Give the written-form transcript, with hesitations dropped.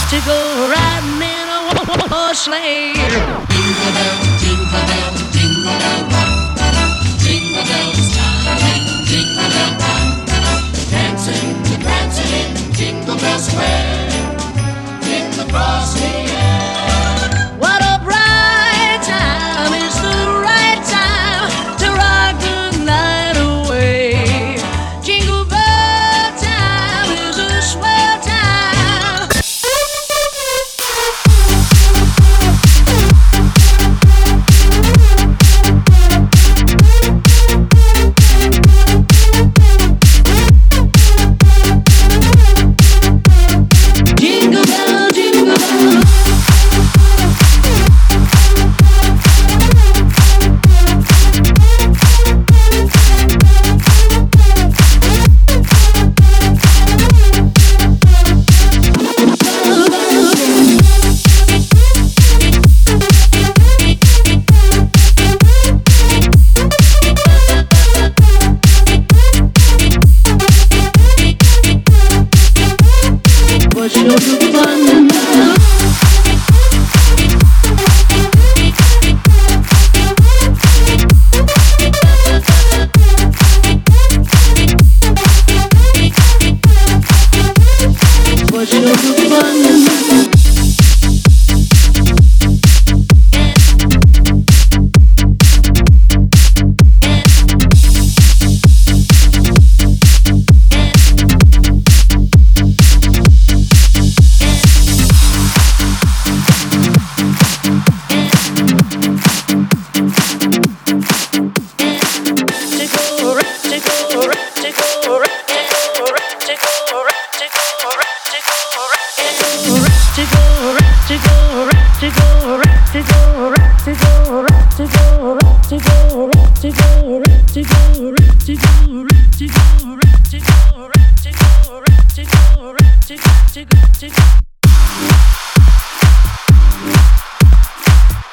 to go riding in a horse sleigh. Jingle bells, jingle bells, jingle bells rock. Jingle bells chiming, jingle bell time. Dancing, dancing, Jingle Bell Square in the frosty air. What a bright time, it's the right time to rock the night away. Jingle bell time is a swell time. Jingle bell, jingle bell. What's your fun? What's your fun? To go.